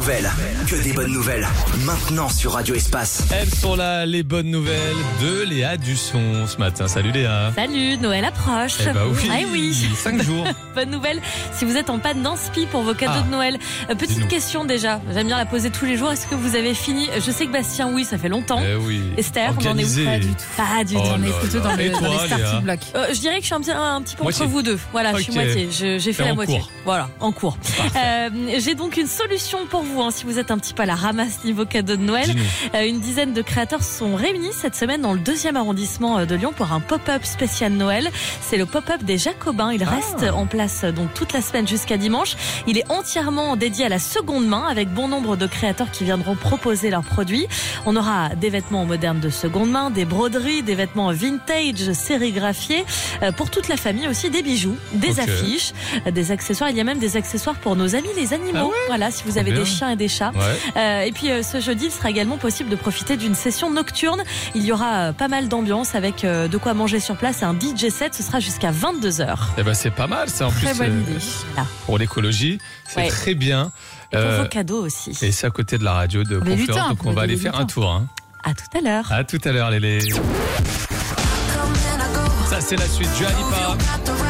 Nouvelles. Que des bonnes nouvelles. Maintenant sur Radio Espace. Elles sont là, les bonnes nouvelles de Léa Dusson ce matin. Salut Léa. Salut, Noël approche. Eh bah oui, Ah oui. 5 jours. Bonne nouvelle, si vous êtes en panne d'inspi pour vos cadeaux de Noël. Petite dis-nous. question déjà, j'aime bien la poser tous les jours. Est-ce que vous avez fini? Je sais que Bastien, oui, ça fait longtemps. Oui. Esther, on en est où? Organisé. Pas du tout. Pas du tout. Oh On est là plutôt là. dans Et le toi, dans les starting Léa blocks. Je dirais que je suis un petit peu Moitié. entre vous deux. Voilà, je suis Ok. moitié. J'ai T'es fait la en moitié. cours. Voilà, en cours. J'ai donc une solution pour vous, hein, si vous êtes un petit peu à la ramasse niveau cadeau de Noël. Dis-nous. Une dizaine de créateurs sont réunis cette semaine dans le 2e arrondissement de Lyon pour un pop-up spécial Noël. C'est le pop-up des Jacobins. Il reste en place donc toute la semaine jusqu'à dimanche. Il est entièrement dédié à la seconde main avec bon nombre de créateurs qui viendront proposer leurs produits. On aura des vêtements modernes de seconde main, des broderies, des vêtements vintage sérigraphiés pour toute la famille, aussi des bijoux, des affiches, des accessoires. Il y a même des accessoires pour nos amis les animaux. Ah ouais, voilà, si vous trop avez bien. des chiens et des chats. Ouais. Et puis ce jeudi, il sera également possible de profiter d'une session nocturne. Il y aura pas mal d'ambiance avec de quoi manger sur place et un DJ set. Ce sera jusqu'à 22h. Eh ben c'est pas mal ça en Très plus. bonne idée. Voilà. Pour l'écologie, c'est Ouais. très bien. Et pour vos cadeaux aussi. Et c'est à côté de la radio de Mais Conflans, lutin, donc on va mais aller des faire un lutins. tour. Hein. À tout à l'heure. À tout à l'heure, Lélé. Ça c'est la suite du Alipa.